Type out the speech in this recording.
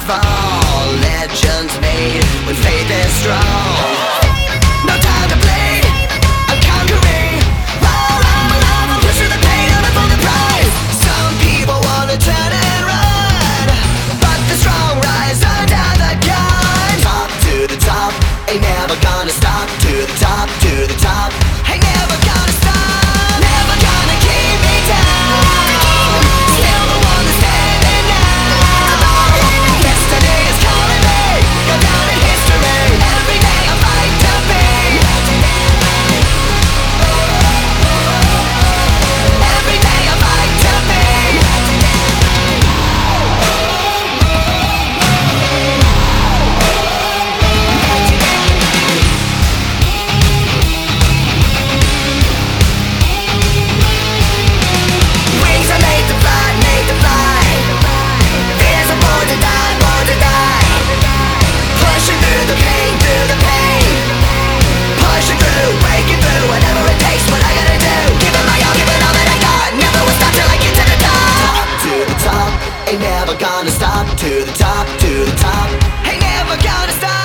fall. Legends made when faith is strong. No time to bleed, I'm conquering. Roll on, I'm pushing the pain on for the prize. Some people wanna turn and run, but the strong rise under the gun. Top to the top, ain't never gonna stop. To the top, to the top, ain't never gonna stop. Never gonna keep me down. Still the one that's standing now. Yesterday is calling me, go down in history. Every day I fight to be. Every day I fight to be. Wings are made to fly, made to fly. Fears are born to die, born to die. Pushing through the pain, through the pain. Pushing through, breaking through, whatever it takes, what I gotta do. Giving my all, giving all that I got. Never will stop till I get to the top. Top to the top, ain't never gonna stop. To the top, ain't never gonna stop.